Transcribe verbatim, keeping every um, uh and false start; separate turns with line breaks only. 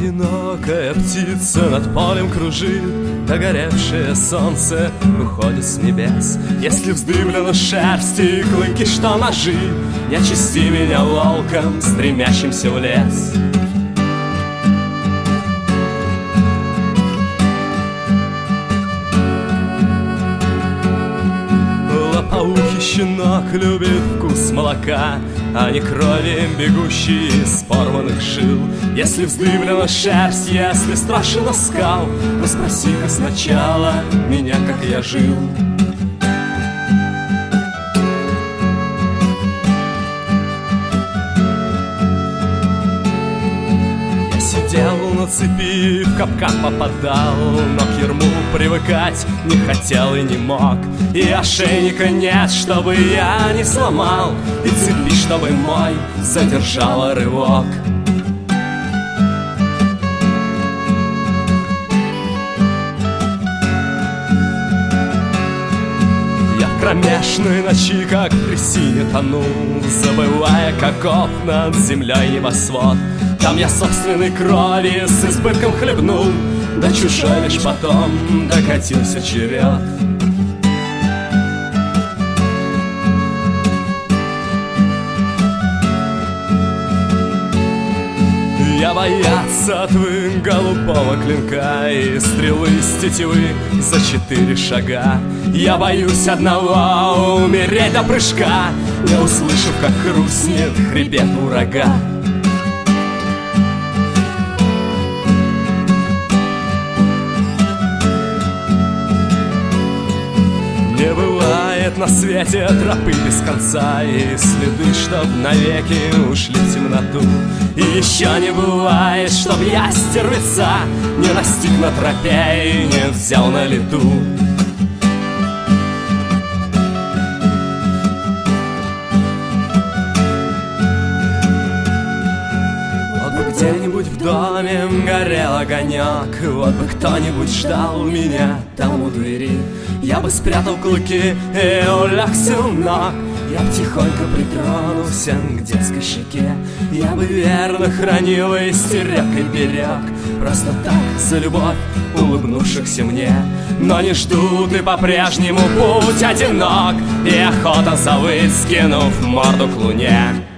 Одинокая птица над полем кружит, догоревшее солнце выходит с небес. Если вздымлена шерсть и клыки, что ножи, не очисти меня волком, стремящимся в лес. Лопоухий щенок любит вкус молока, а не крови, бегущей из порванных жил. Если вздымлена шерсть, если страшен скал, то спроси-ка сначала меня, как я жил. Я сидел на цепи, в капкан попадал, но к ярму привыкать не хотел и не мог. И ошейника нет, чтобы я не сломал, и цепи, чтобы мой задержала рывок. Я в кромешной ночи, как в трясине, тонул, забывая, каков над землей небосвод. Там я собственной крови с избытком хлебнул, да чужой лишь потом докатился черед. Я боялся твы голубого клинка и стрелы с тетивы за четыре шага. Я боюсь одного — умереть до прыжка, не услышав, как хрустнет хребет урага. Не бывает на свете тропы без конца, и следы, чтоб навеки ушли в темноту. И еще не бывает, чтоб я стервеца не настиг на тропе и не взял на лету. Вот бы где-нибудь в доме горел огонек, вот бы кто-нибудь ждал меня там у двери. Я бы спрятал клыки и улегся у ног, я б тихонько притронулся к детской щеке. Я бы верно хранил и стерег и берег, просто так, за любовь улыбнувшихся мне. Но не ждут, и по-прежнему путь одинок, и охота завыть, скинув морду к луне.